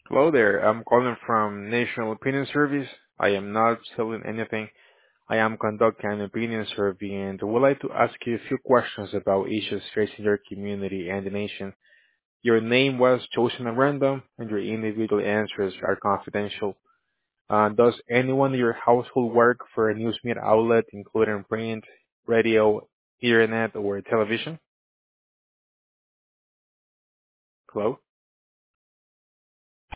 Hello there. I'm calling from National Opinion Service. I am not selling anything. I am conducting an opinion survey and would like to ask you a few questions about issues facing your community and the nation. Your name was chosen at random and your individual answers are confidential. Does anyone in your household work for a news media outlet, including print, radio, internet, or television? Hello?